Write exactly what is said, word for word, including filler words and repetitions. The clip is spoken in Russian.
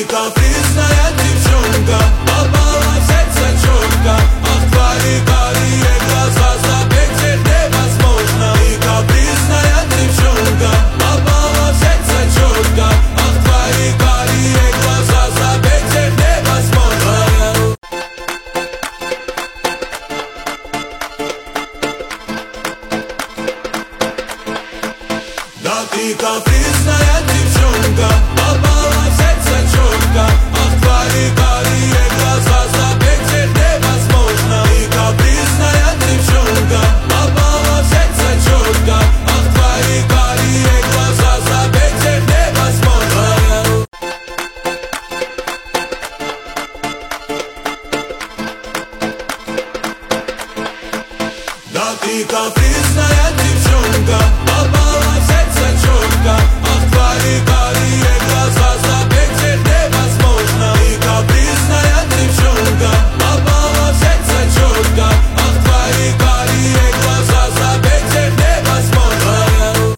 капризная девчонка, попала в сердце четко. Ах, твои карие глаза, забыть их невозможно. Ты капризная девчонка, попала в сердце четко. Ах, твои карие глаза, забыть их невозможно. Да ты капризная девчонка, попала в сердце четко. Ах, твои карие глаза, забыть их невозможно. Ты капризная девчонка, попала в сердце четко. Ах, твои карие глаза, забыть их невозможно. Да ты капризная девчонка.